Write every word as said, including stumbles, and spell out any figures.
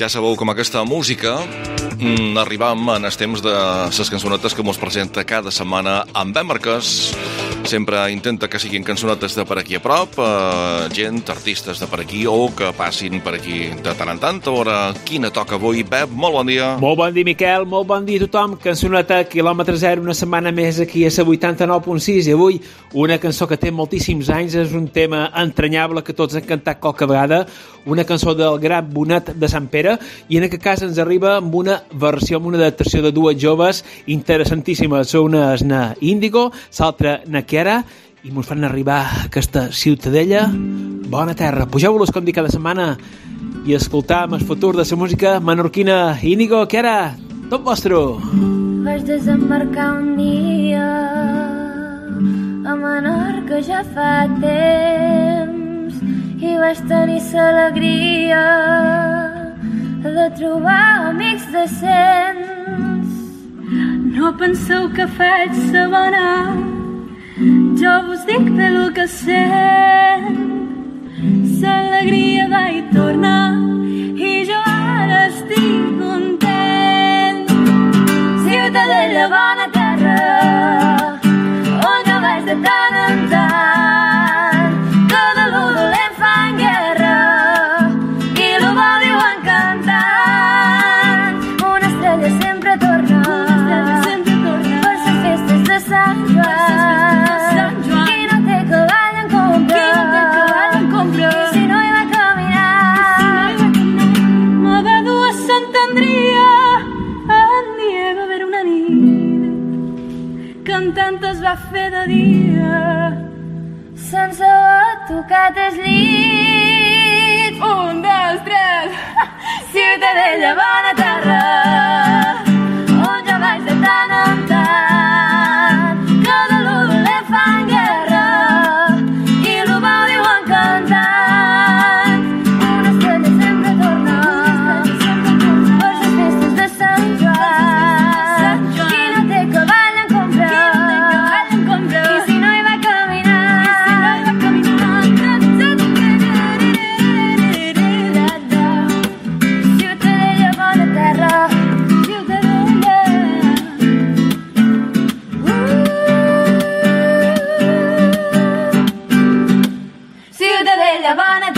Ja sabeu com aquesta música mm, arribam en els temps de les cançonetes que mos presenta cada setmana en Ben Marquès. Sempre intenta que siguin cançonetes de per aquí a prop, eh, gent, artistes de per aquí o que passin per aquí de tant en tant. A veure quina toca avui. Pep, molt bon dia. Molt bon dia, Miquel, molt bon dia a tothom. Cançoneta quilòmetre zero, una setmana més aquí a la vuitanta-nou punt sis. I avui una cançó que té moltíssims anys, és un tema entranyable que tots han cantat qualque vegada, una cançó del Gran Bonet de Sant Pere, i en aquest cas ens arriba amb una versió, amb una adaptació de dues joves interessantíssimes. Una és na Índigo, l'altra na Kiara, i mos fan arribar a aquesta ciutadella. Bona terra. Pugeu-los, com dic cada setmana, i escoltam el futur de la música menorquina. Índigo, Kiara, tot vostre. Vaig desembarcar un dia a Menorca ja fa temps i vaig tenir l'alegria de trobar amics decents. No penseu que faig la bona, jo vos dic bé el que sent. L'alegria va i tornar i jo ara estic content. Ciutadella, bona terra, on jo vaig de tant en tant, que de lo dolent fan guerra i lo bo diuen cantant. Una estrella sempre torna, una estrella sempre torna per les festes de Sant Joan. Qui no té cavall en compra, qui no té cavall en compra, i si no hi va caminar, me va dur a Sant Andria en Diego a veure una nit cantant es va fer de dia sense haver tocat el llit. Un, dos, tres. Ciutadella, bona terra, on jo vaig de tant en tant, que de lo dolent fan guerra i lo bo diuen cantant. Una estrella sempre torna per les festes de Sant Joan. Qui no té cavall en compra, i si no hi va caminar, ciutadella, bona terra, ciutadella. Uh, ciutadella, bona